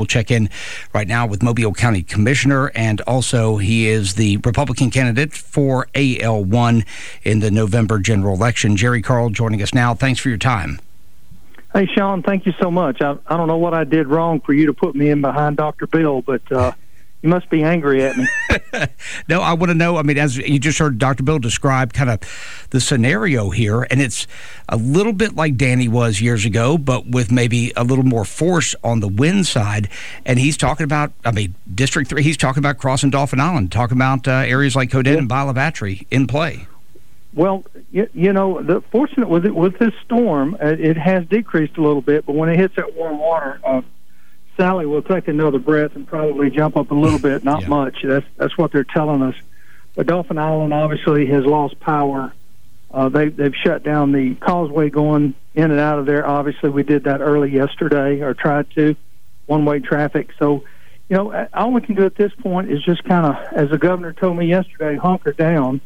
We'll check in right now with Mobile County Commissioner, and also he is the Republican candidate for AL1 in the November general election. Jerry Carl joining us now. Thanks for your time. Hey, Sean, thank you so much. I don't know what I did wrong for you to put me in behind Dr. Bill, but you must be angry at me. No, I want to know, as you just heard Dr. Bill describe kind of the scenario here, and it's a little bit like Danny was years ago, but with maybe a little more force on the wind side. And he's talking about, District 3, he's talking about crossing Dauphin Island, talking about areas like Coden and Balabatry in play. Well, fortunate with this storm, it has decreased a little bit, but when it hits that warm water, Sally will take another breath and probably jump up a little bit, not much. That's what they're telling us. But Dauphin Island obviously has lost power. They've shut down the causeway going in and out of there. Obviously, we did that early yesterday, or tried to, one-way traffic. So, all we can do at this point is just kind of, as the governor told me yesterday, hunker down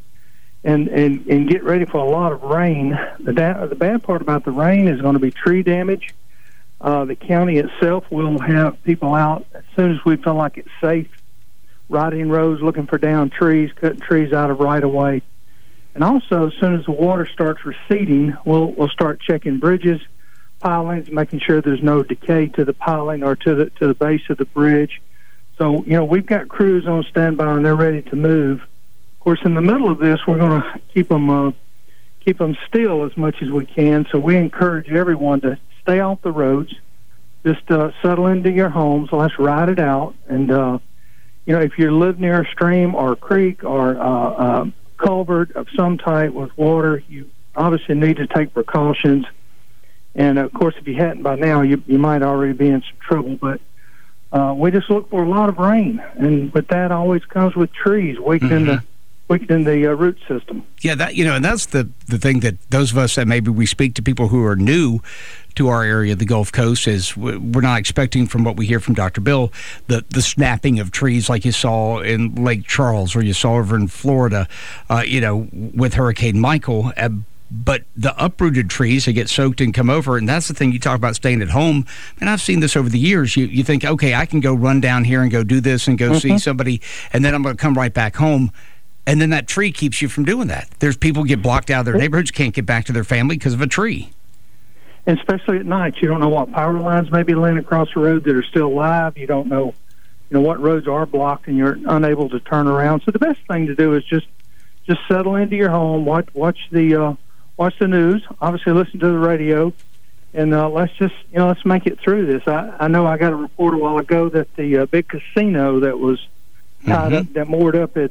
and get ready for a lot of rain. The bad part about the rain is going to be tree damage. The county itself will have people out as soon as we feel like it's safe, riding roads, looking for downed trees, cutting trees out of right-of-way. And also, as soon as the water starts receding, we'll start checking bridges, pilings, making sure there's no decay to the piling or to the base of the bridge. So, we've got crews on standby and they're ready to move. Of course, in the middle of this, we're going to keep them still as much as we can. So we encourage everyone to stay off the roads, just settle into your homes. Let's ride it out. And if you live near a stream or a creek or a culvert of some type with water, you obviously need to take precautions. And of course, if you hadn't by now, you might already be in some trouble. But we just look for a lot of rain, but that always comes with trees weakening the root system. Yeah, and that's the thing that those of us that maybe we speak to people who are new to our area, the Gulf Coast, is we're not expecting, from what we hear from Dr. Bill, the snapping of trees like you saw in Lake Charles or you saw over in Florida, with Hurricane Michael. But the uprooted trees, they get soaked and come over, and that's the thing. You talk about staying at home, and I've seen this over the years. You think, okay, I can go run down here and go do this and go see somebody, and then I'm going to come right back home. And then that tree keeps you from doing that. There's people get blocked out of their neighborhoods, can't get back to their family because of a tree. And especially at night, you don't know what power lines may be laying across the road that are still live. You don't know, what roads are blocked, and you're unable to turn around. So the best thing to do is just settle into your home, watch the news, obviously listen to the radio, and let's make it through this. I know I got a report a while ago that the big casino that was tied up, that moored up at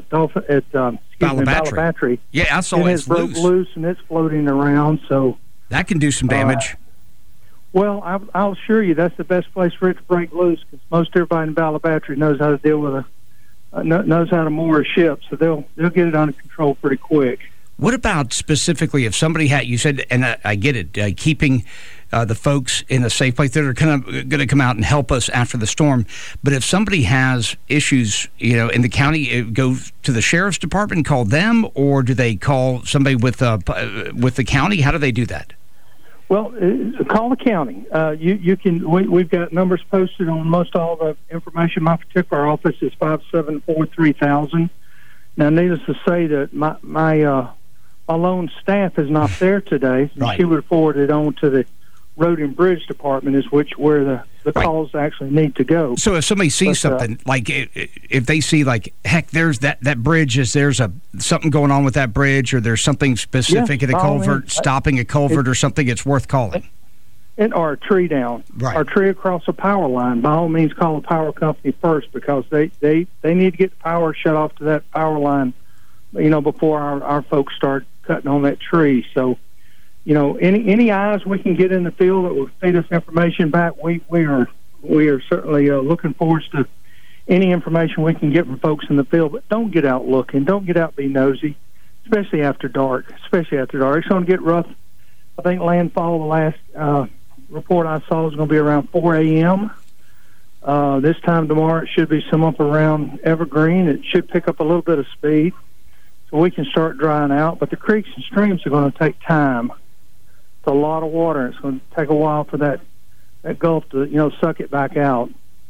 Balabatry. Yeah, I saw it broke loose and it's floating around. So that can do some damage. Well, I'll assure you that's the best place for it to break loose, because most everybody in Balabatry knows how to deal with knows how to moor a ship, so they'll get it under control pretty quick. What about specifically if somebody had, you said, and I get it, keeping the folks in a safe place that are kind of going to come out and help us after the storm. But if somebody has issues, in the county, go to the sheriff's department and call them, or do they call somebody with the county? How do they do that? Well, call the county. You can. We've got numbers posted on most all the information. My particular office is 574-3000. Now, needless to say that my lone staff is not there today. Right. She would forward it on to the Road and Bridge Department, where the calls actually need to go. So if somebody sees something, like if they see, like, heck, there's that bridge, there's something going on with that bridge, or there's something specific at a culvert, stopping a culvert or something, it's worth calling. Or a tree down, or a tree across a power line. By all means, call the power company first, because they need to get the power shut off to that power line, before our folks start cutting on that tree. So, any eyes we can get in the field that will feed us information back, we are certainly looking forward to any information we can get from folks in the field. But don't get out looking. Don't get out being nosy, especially after dark. It's going to get rough. I think landfall, the last report I saw, is going to be around 4 a.m. This time tomorrow, it should be some up around Evergreen. It should pick up a little bit of speed, so we can start drying out. But the creeks and streams are going to take time. It's a lot of water. It's going to take a while for that Gulf to suck it back out.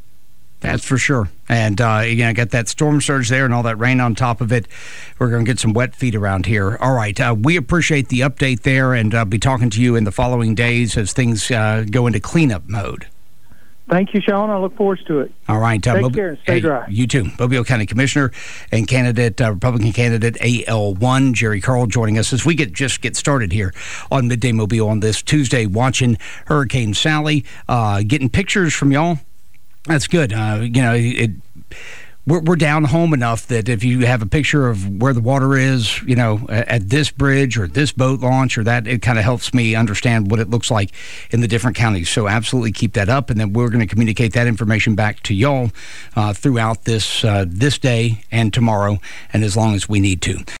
That's for sure. And, again, I got that storm surge there and all that rain on top of it. We're going to get some wet feet around here. All right. We appreciate the update there, and I'll be talking to you in the following days as things go into cleanup mode. Thank you, Sean. I look forward to it. All right. Take care and stay dry. You too. Mobile County Commissioner and Republican candidate AL1, Jerry Carl, joining us as we get started here on Midday Mobile on this Tuesday, watching Hurricane Sally, getting pictures from y'all. That's good. We're down home enough that if you have a picture of where the water is, at this bridge or this boat launch or that, it kind of helps me understand what it looks like in the different counties. So absolutely keep that up, and then we're going to communicate that information back to y'all throughout this day and tomorrow, and as long as we need to.